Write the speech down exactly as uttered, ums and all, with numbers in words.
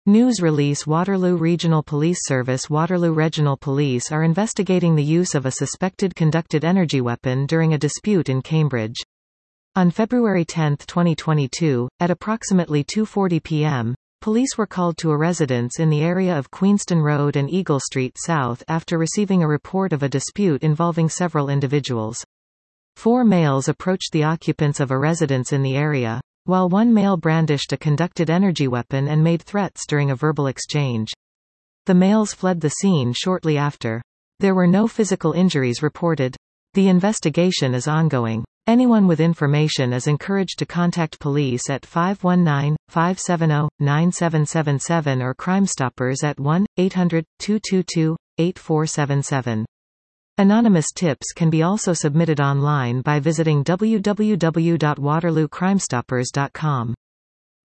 News release Waterloo Regional Police Service Waterloo Regional Police are investigating the use of a suspected conducted energy weapon during a dispute in Cambridge. On February tenth twenty twenty-two, at approximately two forty p m, police were called to a residence in the area of Queenston Road and Eagle Street South after receiving a report of a dispute involving several individuals. Four males approached the occupants of a residence in the area, while one male brandished a conducted energy weapon and made threats during a verbal exchange. The males fled the scene shortly after. There were no physical injuries reported. The investigation is ongoing. Anyone with information is encouraged to contact police at five one nine, five seven zero, nine seven seven seven or Crime Stoppers at one eight hundred, two two two, eight four seven seven. Anonymous tips can be also submitted online by visiting w w w dot waterloo crime stoppers dot com.